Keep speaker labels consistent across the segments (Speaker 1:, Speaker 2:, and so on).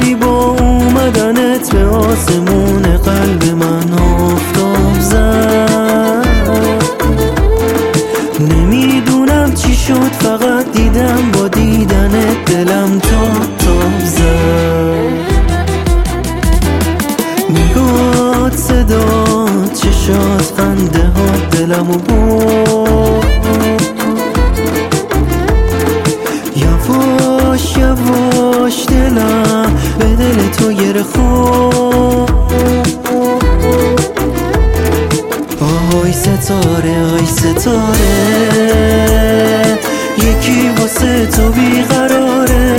Speaker 1: کردی با اومدنت به آسمون قلب من آفتاب زد. نمیدونم چی شد، فقط دیدم با دیدنت دلم تاب زد. نگات، صدات، چشات، خنده ها دلمو برد. یواش یواش دلم به دل تو گره خورد. آی ستاره، آی ستاره، یکی واسه تو بیقراره.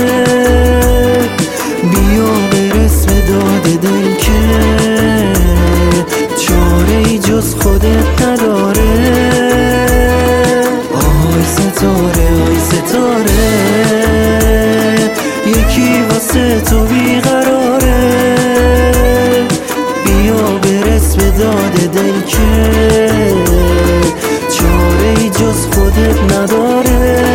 Speaker 1: بیا برس به داد دل که چاره ای جز خودت نداره. آی ستاره، آی ستاره، یکی واسه تو بیقراره. بیا برس به داد دل که چاره ای جز خودت نداره.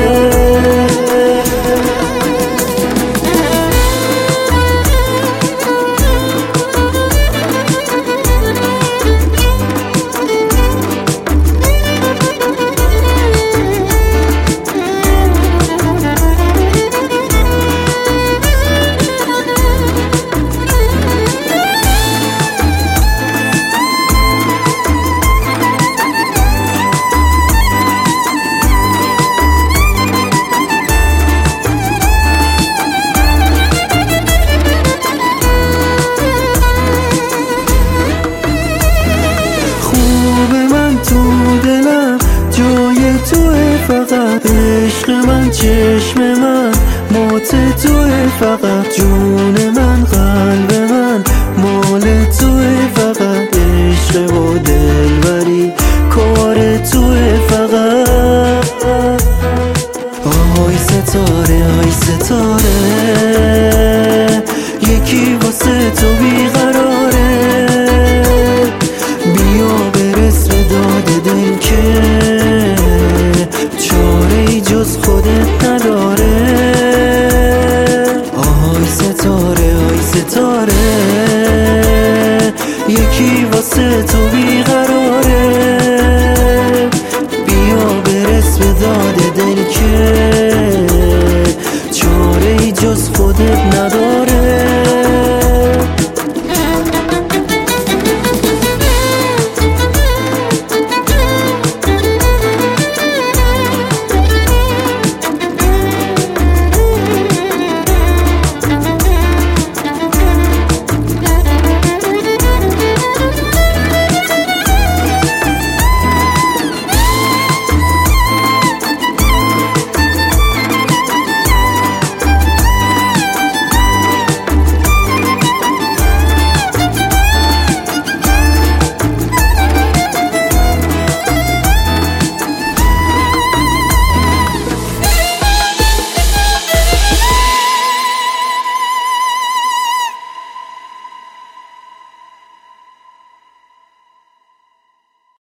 Speaker 1: فقط عشق من، چشم من، موت توه. فقط جون من، قلب من، مال توه. فقط عشق و دلبری کار توه. فقط آی ستاره، آی ستاره، یکی واسه تو